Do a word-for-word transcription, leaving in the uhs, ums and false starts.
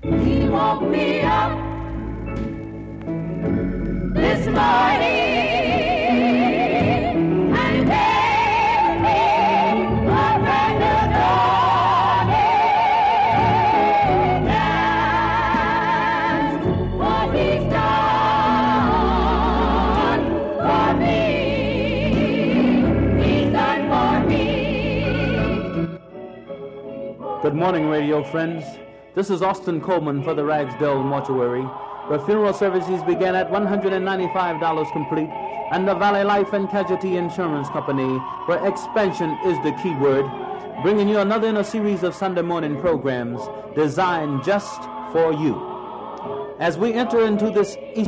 He woke me up this morning and gave me a brand new dawning. That's what he's done for me. He's done for me. Good morning, radio friends. This is Austin Coleman for the Ragsdale Mortuary, where funeral services began at one hundred ninety-five dollars complete, and the Valley Life and Casualty Insurance Company, where expansion is the key word, bringing you another in a series of Sunday morning programs designed just for you. As we enter into this Easter